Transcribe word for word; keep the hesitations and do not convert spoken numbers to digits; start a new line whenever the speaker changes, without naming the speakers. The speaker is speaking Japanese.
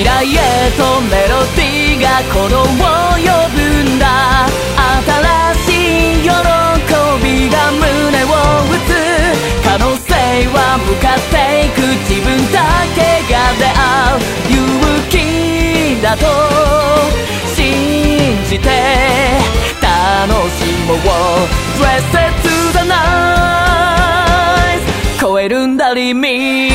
未来へとメロディーが鼓動を呼ぶんだ。新しい喜びが胸を打つ。可能性は向かっていく。自分だけが出会う勇気だと信じて楽しもう。 Dress it to the night 超えるんだリミット